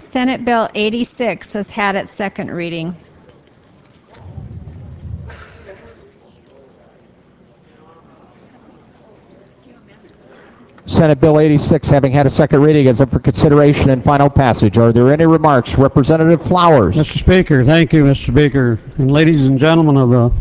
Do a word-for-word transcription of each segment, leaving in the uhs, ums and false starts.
Senate Bill eighty-six has had its second reading. Senate Bill eighty-six, having had a second reading, is up for consideration and final passage. Are there any remarks? Representative Flowers. Mister Speaker, thank you, Mister Speaker. And ladies and gentlemen of the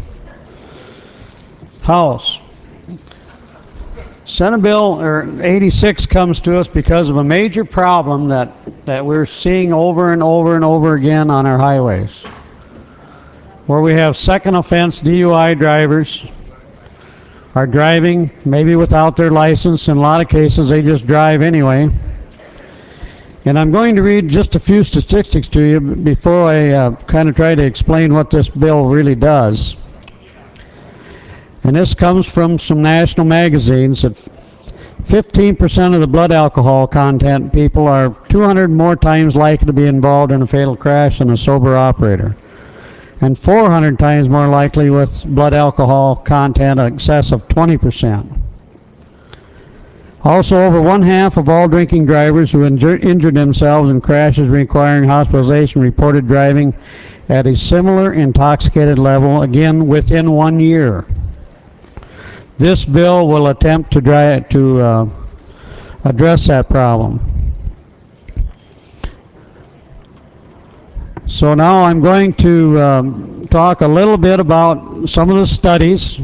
House, Senate Bill or eighty-six comes to us because of a major problem that, that we're seeing over and over and over again on our highways, where we have second offense D U I drivers are driving maybe without their license. In a lot of cases they just drive anyway. And I'm going to read just a few statistics to you before I uh, kind of try to explain what this bill really does. And this comes from some national magazines that fifteen percent of the blood alcohol content people are two hundred more times likely to be involved in a fatal crash than a sober operator, and four hundred times more likely with blood alcohol content in excess of twenty percent. Also, over one half of all drinking drivers who injur injured themselves in crashes requiring hospitalization reported driving at a similar intoxicated level, again within one year. This bill will attempt to, dry, to uh, address that problem. So now I'm going to um, talk a little bit about some of the studies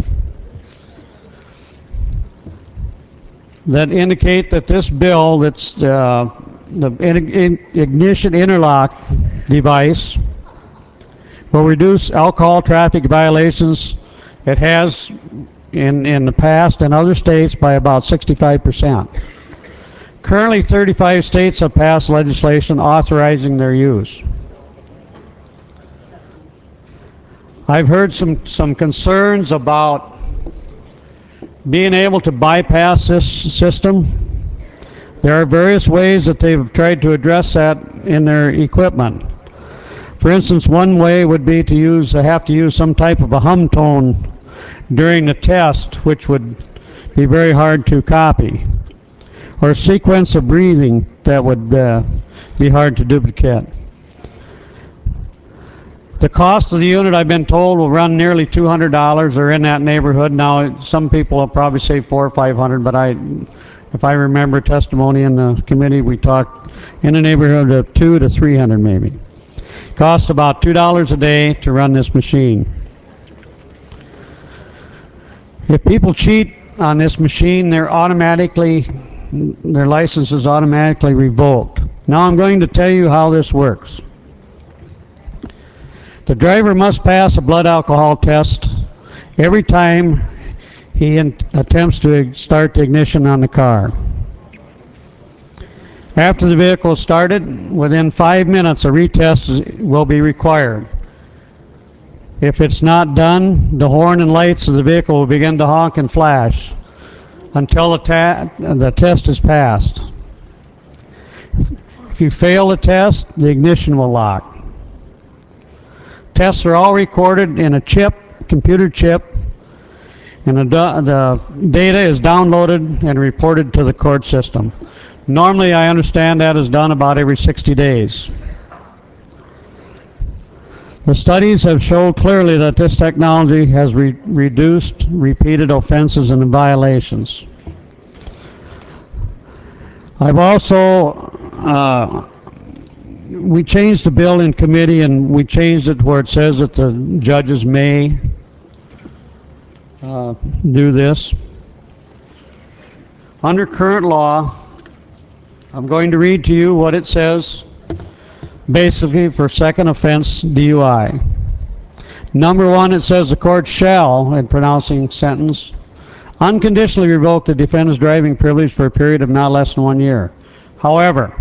that indicate that this bill, that's uh, the ignition interlock device, will reduce alcohol traffic violations. It has in, in the past in other states by about sixty-five percent. Currently, thirty-five states have passed legislation authorizing their use. I've heard some, some concerns about being able to bypass this system. There are various ways that they've tried to address that in their equipment. For instance, one way would be to use, have to use some type of a hum tone during the test, which would be very hard to copy, or a sequence of breathing that would uh, be hard to duplicate. The cost of the unit, I've been told, will run nearly two hundred dollars or in that neighborhood. Now, some people will probably say four or five hundred, but I, if I remember testimony in the committee, we talked in the neighborhood of two to three hundred maybe. Costs about two dollars a day to run this machine. If people cheat on this machine, they're automatically, their license is automatically revoked. Now I'm going to tell you how this works. The driver must pass a blood alcohol test every time he attempts to start the ignition on the car. After the vehicle is started, within five minutes a retest will be required. If it's not done, the horn and lights of the vehicle will begin to honk and flash until the, ta the test is passed. If you fail the test, the ignition will lock. Tests are all recorded in a chip, computer chip, and the, the data is downloaded and reported to the court system. Normally, I understand that is done about every sixty days. The studies have shown clearly that this technology has re reduced repeated offenses and violations. I've also, uh, we changed the bill in committee, and we changed it where it says that the judges may uh, do this. Under current law, I'm going to read to you what it says basically for second offense D U I. Number one, it says the court shall, in pronouncing sentence, unconditionally revoke the defendant's driving privilege for a period of not less than one year. However,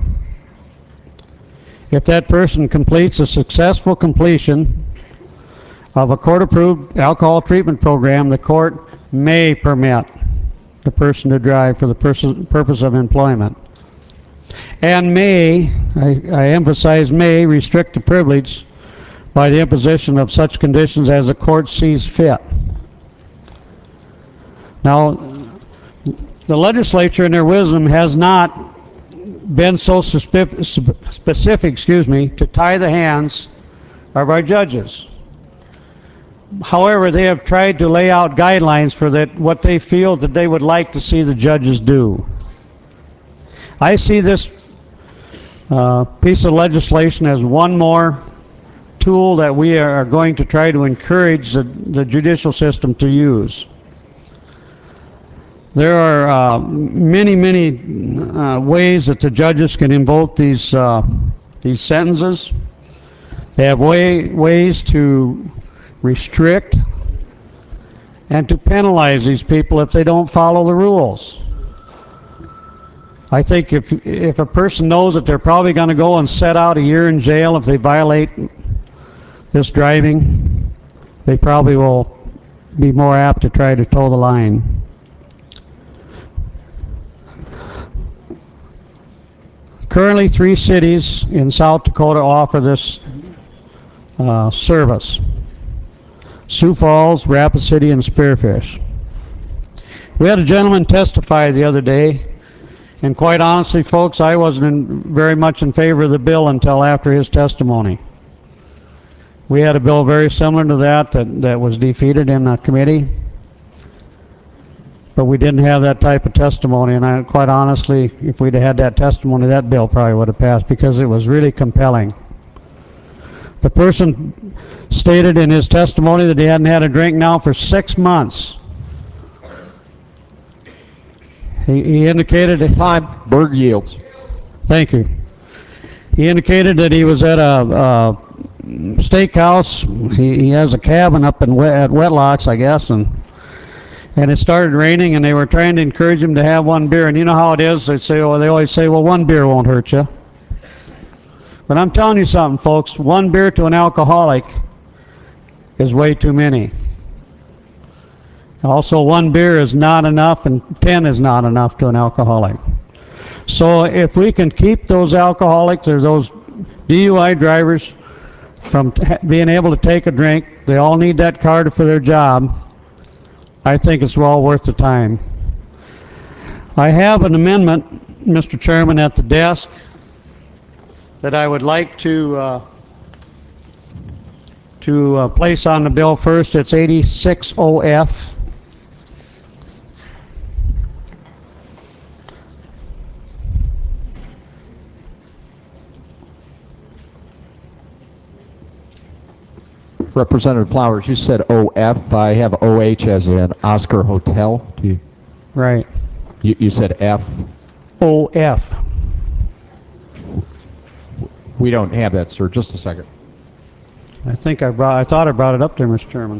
if that person completes a successful completion of a court-approved alcohol treatment program, the court may permit the person to drive for the purpose of employment, and may, I, I emphasize may, restrict the privilege by the imposition of such conditions as the court sees fit. Now, the legislature in their wisdom has not been so suspe- sp- specific, excuse me, to tie the hands of our judges. However, they have tried to lay out guidelines for that, what they feel that they would like to see the judges do. I see this uh, piece of legislation as one more tool that we are going to try to encourage the, the judicial system to use. There are uh, many, many uh, ways that the judges can invoke these uh, these sentences. They have way, ways to restrict and to penalize these people if they don't follow the rules. I think if if a person knows that they're probably going to go and set out a year in jail if they violate this driving, they probably will be more apt to try to toe the line. Currently, three cities in South Dakota offer this uh, service: Sioux Falls, Rapid City, and Spearfish. We had a gentleman testify the other day, and quite honestly, folks, I wasn't in, very much in favor of the bill until after his testimony. We had a bill very similar to that that, that was defeated in the committee, but we didn't have that type of testimony, and I, quite honestly, if we'd have had that testimony, that bill probably would have passed because it was really compelling. The person stated in his testimony that he hadn't had a drink now for six months. He, he indicated... Time. Berg yields. Thank you. He indicated that he was at a, a steakhouse. He, he has a cabin up in at Wetlocks, I guess, and and it started raining, and they were trying to encourage him to have one beer. And you know how it is. They say, oh, they always say, well, one beer won't hurt you. But I'm telling you something, folks. One beer to an alcoholic is way too many. Also, one beer is not enough, and ten is not enough to an alcoholic. So if we can keep those alcoholics or those D U I drivers from t- being able to take a drink, they all need that card for their job, I think it's well worth the time. I have an amendment, Mister Chairman, at the desk that I would like to uh, to uh, place on the bill first. It's eighty-six O F. Representative Flowers, you said O F. I have O H as in Oscar Hotel. Do you, Right. you, you said F. O F. We don't have that, sir. Just a second. I think I brought, I thought I brought it up there, Mister Chairman.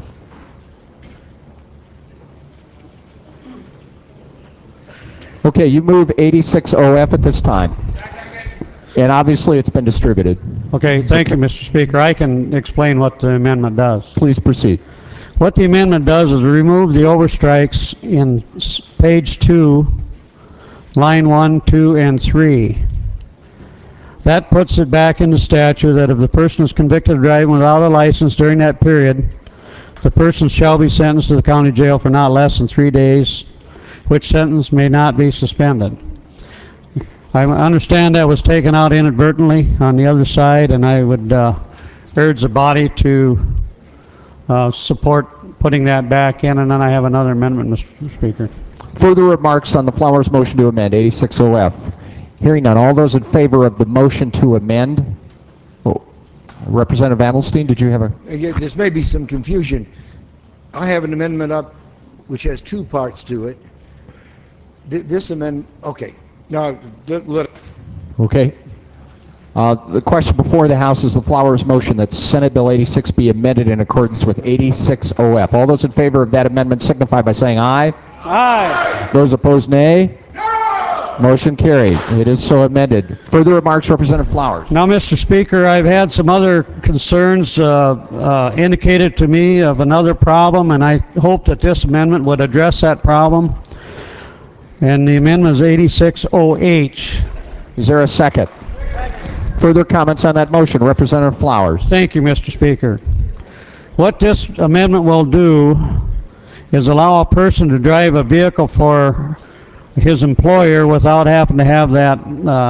Okay, you move eighty-six O F at this time. And obviously it's been distributed. Okay, thank you, Mister Speaker. I can explain what the amendment does. Please proceed. What the amendment does is remove the overstrikes in s- page two, line one, two, and three. That puts it back in the statute that if the person is convicted of driving without a license during that period, the person shall be sentenced to the county jail for not less than three days, which sentence may not be suspended. I understand that was taken out inadvertently on the other side, and I would uh, urge the body to uh, support putting that back in, and then I have another amendment, Mister Speaker. Further remarks on the Flowers motion to amend, eighty-six O F. Hearing none. All those in favor of the motion to amend? Oh, Representative Adelstein, did you have a... Again, There may be some confusion. I have an amendment up which has two parts to it. Th- This amendment, okay. Now, let, let- Okay. Uh, the question before the House is the Flowers motion that Senate Bill eighty-six be amended in accordance with eighty-six O F. All those in favor of that amendment signify by saying aye. Aye. Those opposed, nay. No! Motion carried. It is so amended. Further remarks, Representative Flowers. Now, Mister Speaker, I've had some other concerns uh, uh, indicated to me of another problem, and I hope that this amendment would address that problem. And the amendment is eighty-six O H. Is there a second? Further comments on that motion, Representative Flowers. Thank you, Mister Speaker. What this amendment will do is allow a person to drive a vehicle for his employer without having to have that uh,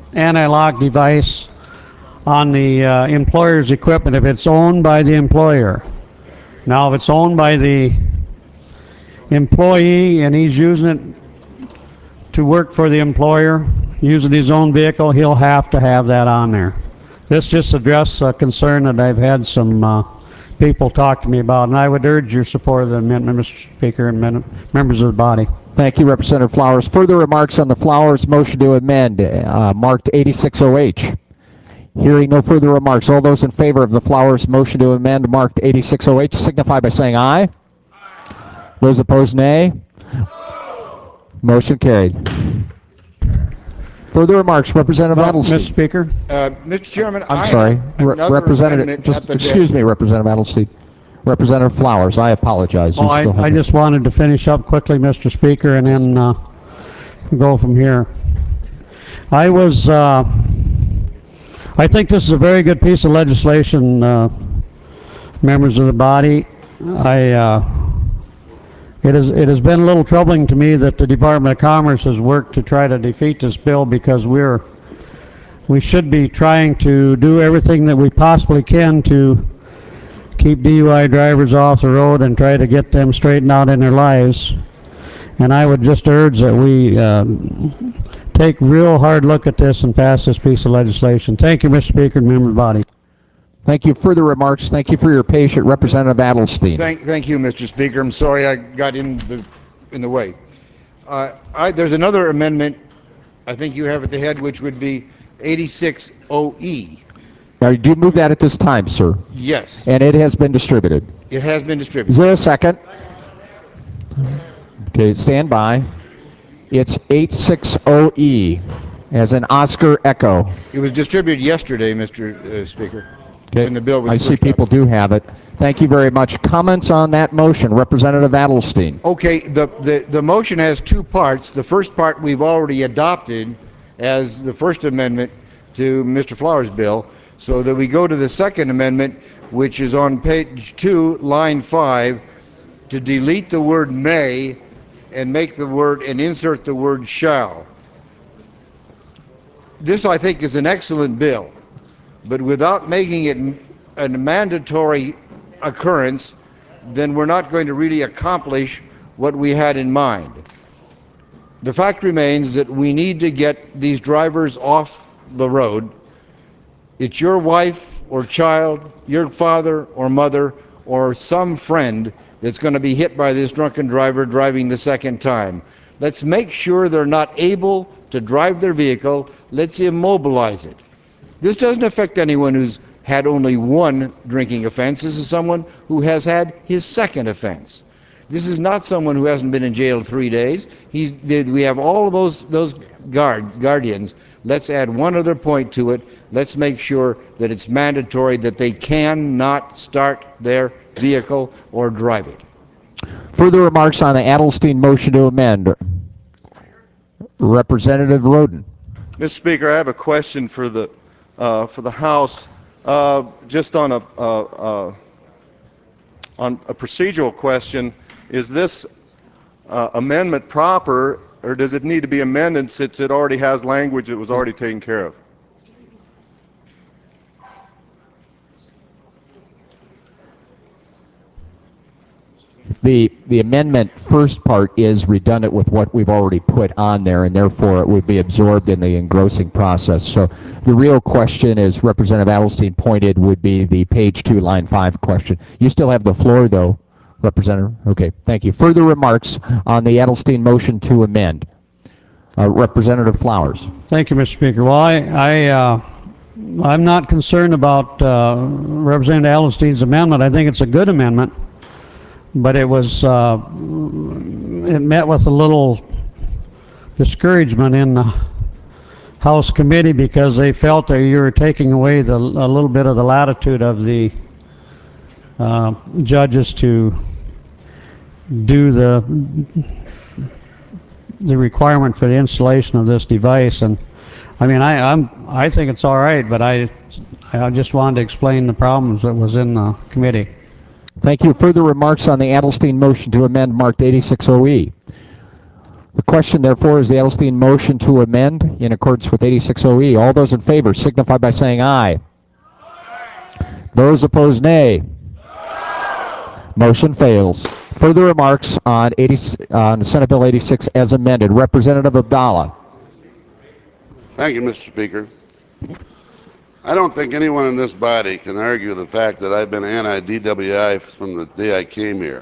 anti-lock device on the uh, employer's equipment if it's owned by the employer. Now, if it's owned by the employee and he's using it to work for the employer, using his own vehicle, he'll have to have that on there. This just addresses a concern that I've had some uh, people talk to me about, and I would urge your support of the amendment, Mister Speaker, and men- members of the body. Thank you, Representative Flowers. Further remarks on the Flowers motion to amend, uh, marked eighty-six oh H. Hearing no further remarks, all those in favor of the Flowers motion to amend, marked eighty-six oh H, signify by saying aye. Aye. Those opposed, nay. No. Motion carried. Further remarks, Representative Well, Adelstein. Mister Speaker? Uh, Mister Chairman, I'm I sorry, have Re- another Representative. amendment Just at the excuse desk. me, Representative Adelstein. Representative Flowers, I apologize. You Well, I, still have I the- just wanted to finish up quickly, Mister Speaker, and then uh, go from here. I was, uh, I think this is a very good piece of legislation, uh, members of the body. I, uh, it is, it has been a little troubling to me that the Department of Commerce has worked to try to defeat this bill, because we're, we should be trying to do everything that we possibly can to keep D U I drivers off the road and try to get them straightened out in their lives. And I would just urge that we uh, take a real hard look at this and pass this piece of legislation. Thank you, Mister Speaker, and member of the body. Thank you. Further remarks. Thank you for your patience, Representative Adelstein. Thank, thank you, Mister Speaker. I'm sorry I got in the, in the way. Uh, I, there's another amendment I think you have at the head, which would be eighty-six oh E. Now, do you move that at this time, sir? Yes, And it has been distributed. it has been Is distributed. there a second? Okay, stand by. It's eighty-six oh E, as in Oscar Echo. It was distributed yesterday, Mister Uh, Speaker. Okay, When the bill was I see first people up. do have it. Thank you very much. Comments on that motion, Representative Adelstein. Okay, the, the, the motion has two parts. The first part we've already adopted as the first amendment to Mister Flowers' bill, so that we go to the second amendment, which is on page two, line five, to delete the word may and make the word, and insert the word shall. This, I think, is an excellent bill, but without making it a mandatory occurrence, then we're not going to really accomplish what we had in mind. The fact remains that we need to get these drivers off the road. It's your wife or child, your father or mother, or some friend that's going to be hit by this drunken driver driving the second time. Let's make sure they're not able to drive their vehicle. Let's immobilize it. This doesn't affect anyone who's had only one drinking offense. This is someone who has had his second offense. This is not someone who hasn't been in jail three days. He's, we have all of those, those guard, guardians. Let's add one other point to it. Let's make sure that it's mandatory that they cannot start their vehicle or drive it. Further remarks on the Adelstein motion to amend. Representative Roden. Mister Speaker, I have a question for the uh, for the House, uh, just on a uh, uh, on a procedural question. Is this uh, amendment proper, or does it need to be amended since it already has language that was already taken care of? The, the amendment first part is redundant with what we've already put on there, and therefore it would be absorbed in the engrossing process. So the real question, as Representative Adelstein pointed, would be the page two, line five question. You still have the floor, though, Representative. Okay, thank you. Further remarks on the Adelstein motion to amend. Uh, Representative Flowers. Thank you, Mister Speaker. Well, I, I, uh, I'm not concerned about uh, Representative Adelstein's amendment. I think it's a good amendment, but it was, uh, it met with a little discouragement in the House committee because they felt that you were taking away the, a little bit of the latitude of the uh, judges to do the the requirement for the installation of this device. And I mean, I, I'm I think it's all right, but I I just wanted to explain the problems that was in the committee. Thank you. Further remarks on the Adelstein motion to amend marked eighty-six oh E. The question, therefore, is the Edelstein motion to amend in accordance with eighty-six O E. All those in favor signify by saying aye. Those opposed, nay. Motion fails. Further remarks on, eighty, on Senate Bill eighty-six as amended. Representative Abdallah. Thank you, Mister Speaker. I don't think anyone in this body can argue the fact that I've been anti-D W I from the day I came here.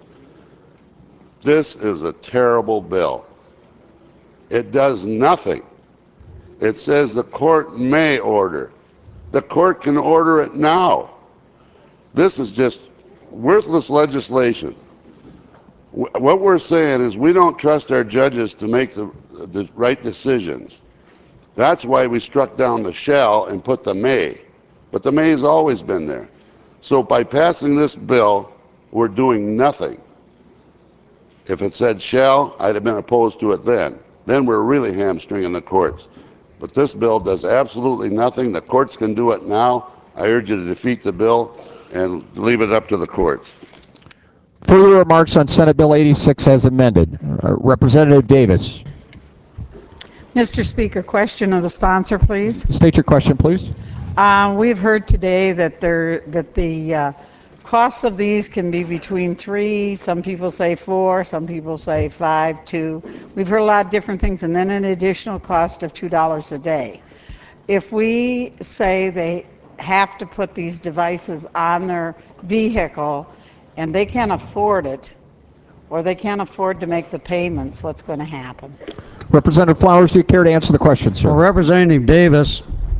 This is a terrible bill. It does nothing. It says the court may order. The court can order it now. This is just worthless legislation. What we're saying is we don't trust our judges to make the, the right decisions. That's why we struck down the shall and put the may. But the may has always been there. So by passing this bill, we're doing nothing. If it said shall, I'd have been opposed to it then. Then we're really hamstringing the courts. But this bill does absolutely nothing. The courts can do it now. I urge you to defeat the bill and leave it up to the courts. Further remarks on Senate Bill eighty-six as amended. Uh, Representative Davis. Mister Speaker, question of the sponsor, please. State your question, please. Uh, we've heard today that there that the uh, costs of these can be between three, some people say four, some people say five, two. We've heard a lot of different things, and then an additional cost of two dollars a day. If we say they have to put these devices on their vehicle and they can't afford it, or they can't afford to make the payments, what's going to happen? Representative Flowers, do you care to answer the question, sir? Well, Representative Davis,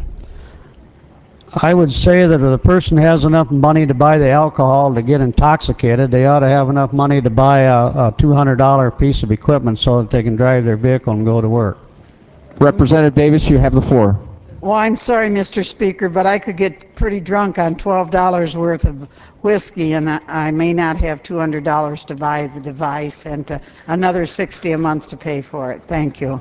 I would say that if a person has enough money to buy the alcohol to get intoxicated, they ought to have enough money to buy a, a two hundred dollar piece of equipment so that they can drive their vehicle and go to work. Representative Davis, you have the floor. Well, I'm sorry, Mister Speaker, but I could get pretty drunk on twelve dollars worth of whiskey, and I, I may not have two hundred dollars to buy the device and to another sixty dollars a month to pay for it. Thank you.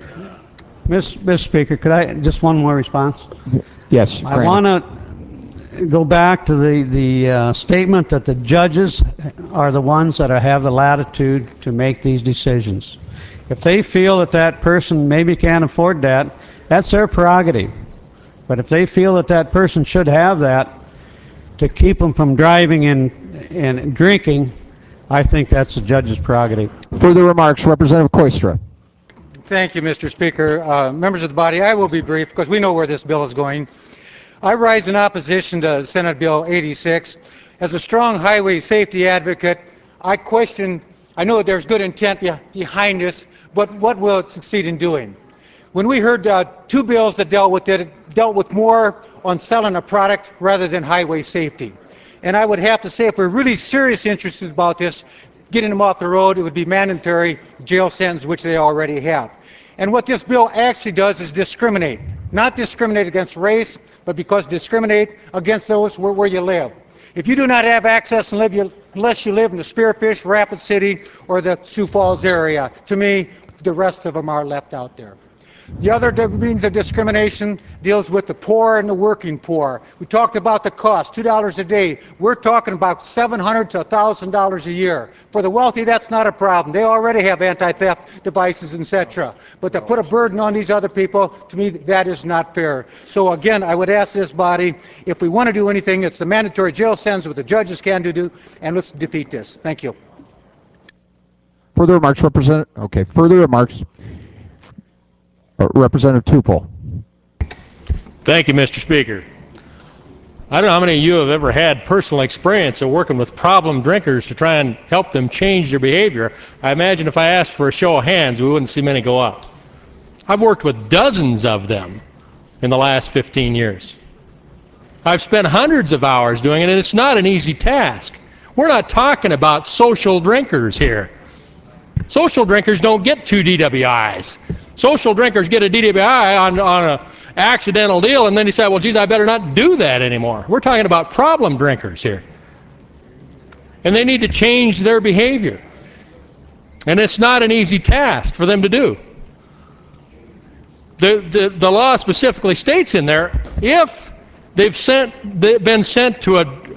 Mister Speaker, could I, just one more response? Yes. I want to go back to the, the uh, statement that the judges are the ones that are, have the latitude to make these decisions. If they feel that that person maybe can't afford that, that's their prerogative. But if they feel that that person should have that to keep them from driving and, and drinking, I think that's the judge's prerogative. Further remarks, Representative Koistra. Thank you, Mister Speaker. Uh, members of the body, I will be brief because we know where this bill is going. I rise in opposition to Senate Bill eighty-six. As a strong highway safety advocate, I question, I know that there's good intent be behind this, but what will it succeed in doing? When we heard uh, two bills that dealt with it, it dealt with more on selling a product rather than highway safety. And I would have to say, if we're really seriously interested about this, getting them off the road, it would be mandatory jail sentence, which they already have. And what this bill actually does is discriminate. Not discriminate against race, but because discriminate against those where, where you live. If you do not have access and live you, unless you live in the Spearfish, Rapid City, or the Sioux Falls area, to me, the rest of them are left out there. The other means of discrimination deals with the poor and the working poor. We talked about the cost, two dollars a day. We're talking about seven hundred to one thousand dollars a year. For the wealthy, that's not a problem. They already have anti-theft devices, et cetera. But to put a burden on these other people, to me, that is not fair. So again, I would ask this body, if we want to do anything, it's the mandatory jail sentence, what the judges can do, and let's defeat this. Thank you. Further remarks, Representative. Okay. Further remarks. Uh, Representative Tupel. Thank you, Mister Speaker. I don't know how many of you have ever had personal experience of working with problem drinkers to try and help them change their behavior. I imagine if I asked for a show of hands, we wouldn't see many go up. I've worked with dozens of them in the last fifteen years. I've spent hundreds of hours doing it, and it's not an easy task. We're not talking about social drinkers here. Social drinkers don't get two D W Is. Social drinkers get a D W I on, on an accidental deal, and then you say, well, geez, I better not do that anymore. We're talking about problem drinkers here. And they need to change their behavior. And it's not an easy task for them to do. The, the, the law specifically states in there, if they've sent, been sent to a,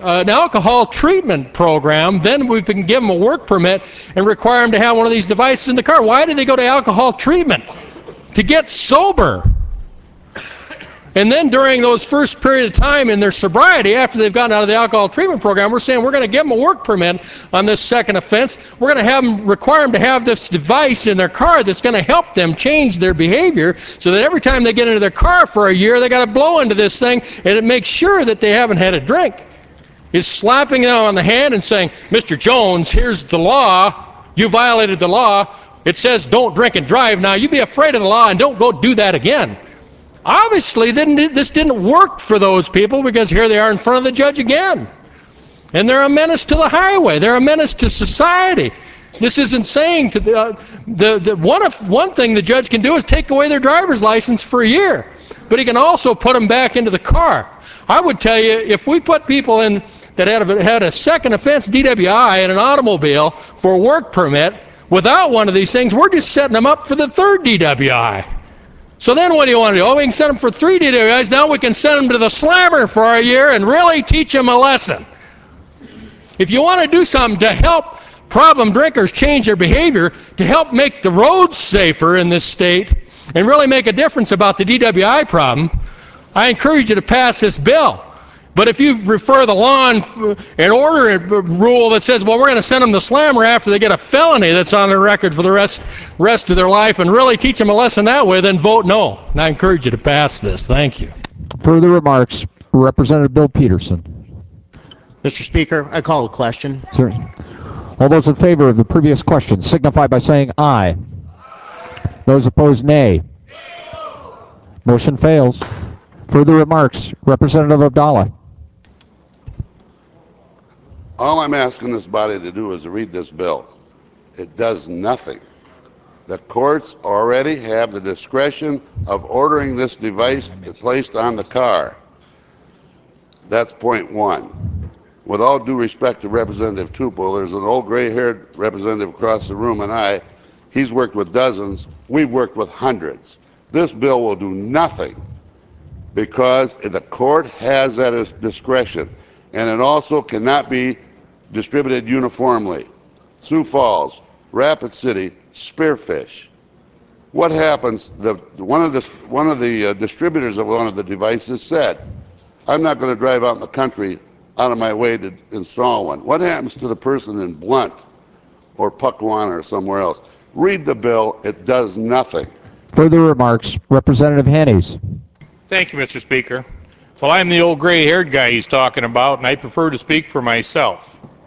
an alcohol treatment program, then we can give them a work permit and require them to have one of these devices in the car. Why do they go to alcohol treatment? To get sober. And then during those first period of time in their sobriety, after they've gotten out of the alcohol treatment program, we're saying we're going to give them a work permit on this second offense. We're going to have them, require them to have this device in their car that's going to help them change their behavior so that every time they get into their car for a year, they got to blow into this thing, and it makes sure that they haven't had a drink. It's slapping them on the hand and saying, Mister Jones, here's the law. You violated the law. It says don't drink and drive. Now, you be afraid of the law and don't go do that again. Obviously, then this didn't work for those people because here they are in front of the judge again. And they're a menace to the highway. They're a menace to society. This isn't saying to the, uh, the, the one, of, one thing the judge can do is take away their driver's license for a year. But he can also put them back into the car. I would tell you, if we put people in that had a, had a second offense D W I in an automobile for a work permit without one of these things, we're just setting them up for the third D W I. So then what do you want to do? Oh, we can send them for three D W Is. Now we can send them to the slammer for a year and really teach them a lesson. If you want to do something to help problem drinkers change their behavior, to help make the roads safer in this state, and really make a difference about the D W I problem, I encourage you to pass this bill. But if you refer the law and order rule that says, well, we're going to send them the slammer after they get a felony that's on their record for the rest rest of their life and really teach them a lesson that way, then vote no. And I encourage you to pass this. Thank you. Further remarks, Representative Bill Peterson. Mister Speaker, I call the question. Sir. All those in favor of the previous question signify by saying aye. Those opposed, nay. Motion fails. Further remarks, Representative Abdallah. All I'm asking this body to do is to read this bill. It does nothing. The courts already have the discretion of ordering this device placed on the car. That's point one. With all due respect to Representative Tupel, there's an old gray-haired representative across the room and I. He's worked with dozens. We've worked with hundreds. This bill will do nothing because the court has that discretion, and it also cannot be distributed uniformly. Sioux Falls, Rapid City, Spearfish. What happens? The, one of the, one of the uh, distributors of one of the devices said, I'm not going to drive out in the country out of my way to install one. What happens to the person in Blunt or Puckwana or somewhere else? Read the bill. It does nothing. Further remarks, Representative Hannes. Thank you, Mister Speaker. Well, I'm the old gray-haired guy he's talking about, and I prefer to speak for myself.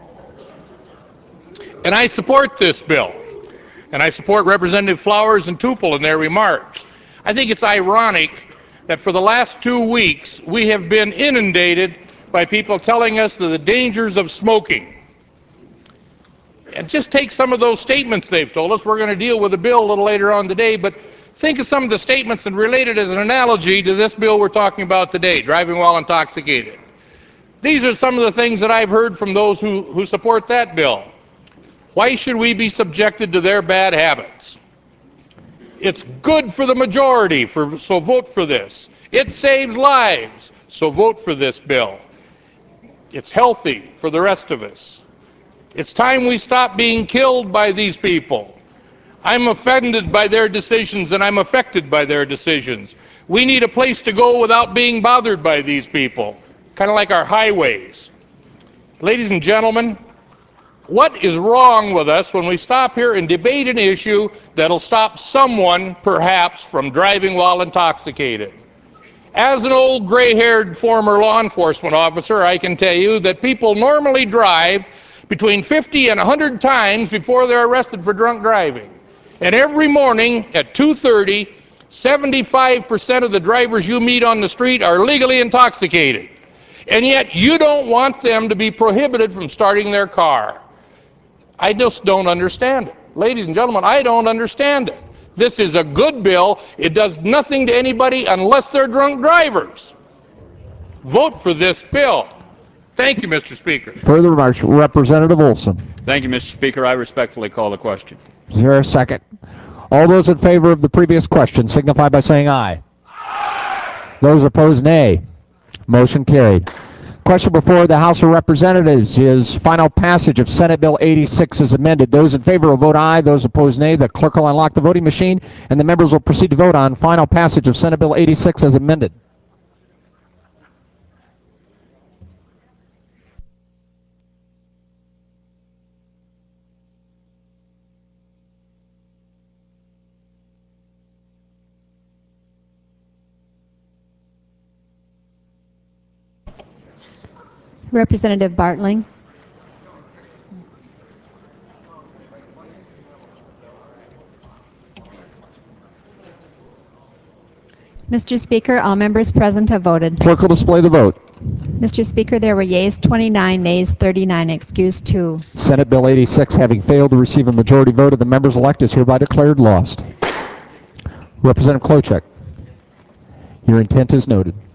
And I support this bill. And I support Representative Flowers and Tupel in their remarks. I think it's ironic that for the last two weeks we have been inundated by people telling us the dangers of smoking. And just take some of those statements they've told us. We're going to deal with a bill a little later on today, but think of some of the statements and relate it as an analogy to this bill we're talking about today, driving while intoxicated. These are some of the things that I've heard from those who, who support that bill. Why should we be subjected to their bad habits? It's good for the majority, for, so vote for this. It saves lives, so vote for this bill. It's healthy for the rest of us. It's time we stop being killed by these people. I'm offended by their decisions and I'm affected by their decisions. We need a place to go without being bothered by these people, kind of like our highways. Ladies and gentlemen, what is wrong with us when we stop here and debate an issue that'll stop someone, perhaps, from driving while intoxicated? As an old gray-haired former law enforcement officer, I can tell you that people normally drive between fifty and one hundred times before they're arrested for drunk driving. And every morning at two thirty, seventy-five percent of the drivers you meet on the street are legally intoxicated. And yet you don't want them to be prohibited from starting their car. I just don't understand it. Ladies and gentlemen, I don't understand it. This is a good bill. It does nothing to anybody unless they're drunk drivers. Vote for this bill. Thank you, Mister Speaker. Further remarks, Representative Olson. Thank you, Mister Speaker. I respectfully call the question. Is there a second? All those in favor of the previous question signify by saying aye. Aye. Those opposed, nay. Motion carried. Question before the House of Representatives is final passage of Senate Bill eighty-six as amended. Those in favor will vote aye. Those opposed, nay. The clerk will unlock the voting machine, and the members will proceed to vote on final passage of Senate Bill eighty-six as amended. Representative Bartling. Mister Speaker, all members present have voted. Clerk will display the vote. Mister Speaker, there were yeas twenty-nine, nays thirty-nine, excused two. Senate Bill eighty-six, having failed to receive a majority vote of the members elect, is hereby declared lost. Representative Klobuchar, your intent is noted.